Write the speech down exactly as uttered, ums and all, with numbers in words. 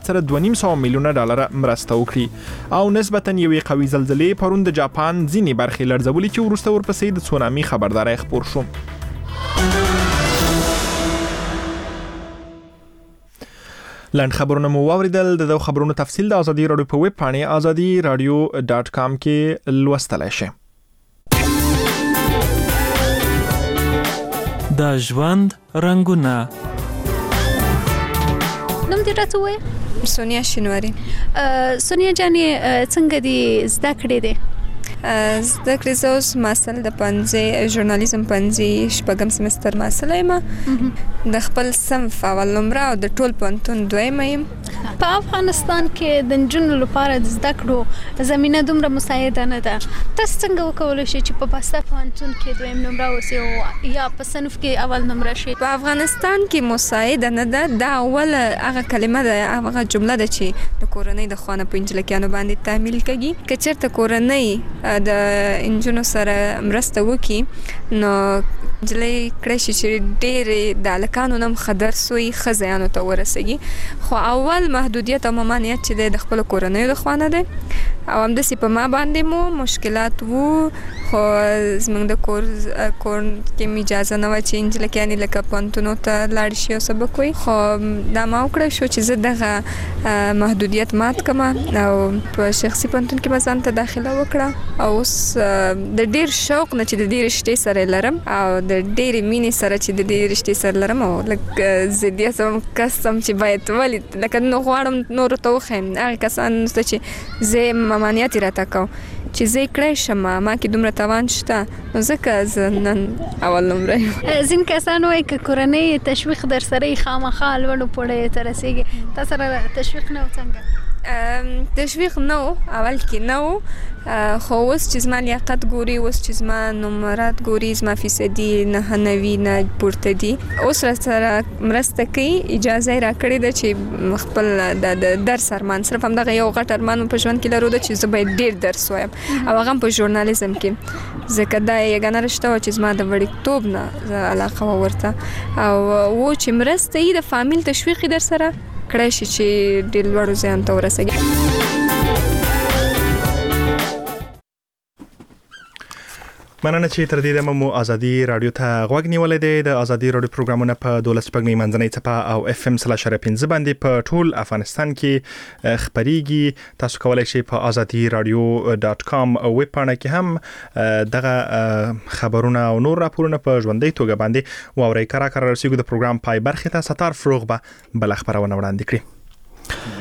سره دوه نیم سوه میلیونه ډالر مرسته وکړي او نسبتاً یوې قوي زلزلې پرون د جاپان ځینې برخې لړزولې چې وروسته ورپسې د تسونامي خبرداری خپور شو. لنډ خبرونه مو واوریدل. د خبرونو تفصیل د ازادي رادیو په ویب پاڼې ازادي رادیو ډاټ کام کې لوستلای شئ. د ژوند رنگونه. نوم دې راته ووایه. سونیا شینواری. سونیا جانې څنګه دې زده کړې دي؟ زده کړې زه اوس محصل د پنځه ژورنالیزم پنځه شپږم سمستر محصله یم. د خپل صنف اول نمره او د ټول پوهنتون دویمه یم. په افغانستان کې د نجونو لپاره د زده کړو زمینه دومره مساعده نه ده. تاسو څنګه وکولی شئ چې په بسته پوهنتون کې دویم نمره اوسئ او یا په صنف کې اول نمره شئ؟ په افغانستان کې مساعده نه ده. دا اول هغه کلمه ده، هغه جمله ده چې د کورنۍ د خوا نه په انجلکیانو باندې تعمیل کېږي. که چېرته کورنۍ د انجونو سره مرسته وکړي نو نجلۍ کړی شي چې ډېرې د هلکانو نه هم ښه درس وي، ښه ځایانو ته ورسېږي. خو اول محدودیت او ممانعت چې دی د خپلو کورنیو د خوا نه دی او همداسې په ما باندې مو مشکلات وو. خو زموږ د کور کور کې مې اجازه نه وه چې نجلکیانې لکه پوهنتونو ته لاړې شي او سبق وایي. خو دا ما وکړی شو چې زه دغه محدودیت مات کړم او په شخصي پوهنتون کې مې ځان ته داخله وکړه او اوس د ډېر شوق نه چې د دې رشتې سره لرم او د ډېرې مینې سره چې د دې رشتې سره لرم او لکه ضدیت هم کس هم چې باید ولې لکه نو غواړم نورو ته وښیم هغې کسانو ته چې زه ممانعت یې راته کوم چې زه یې کړی شم، ما کې دومره توان شته نو ځکه زه نن اول نمره یم. ځینې کسان وایي که کورنۍ تشویق در سره یې خامخا لوړو پوړیو ته رسېږي. تا سره تشویق نه و څنګه؟ تشویق نه و، اول کې نه و، خو اوس چې زما لیاقت ګوري، اوس چې زما نمرات ګوري، زما فیصدي نهه نوي نه پورته دي، اوس را سره مرسته کوي. اجازه یې راکړې ده چې خپل د درس ارمان، صرف همدغه یو غټ ارمان په ژوند کې لرو ده چې زه باید ډېر درس وایم او هغه هم په ژورنالیزم کې، ځکه دا یګانه رشته وه چې زما د وړکتوب نه علاقه وه ورته او و چې مرسته یې د فامیل تشویق یې در سره کړی شي چې ډېر لوړو ځایونو ته ورسېږي. مننه چې تر دې دمه مو ازادي رادیو ته غوږ نیولی دی. د ازادي رادیو پروګرامونه په دولس شپږمې منځنۍ څپه او اف ام سل اشاریه پنځه باندې په ټول افغانستان کې خپریږي. تاسو کولی شئ په ازادي رادیو ډاټ کام ویب پاڼه کې هم دغه خبرونه او نور راپورونه په ژوندۍ توګه باندې واورئ. کره کره رسیږو د پروګرام پای برخې ته. ستار فروغ به بل خبرونه وړاندې کړي.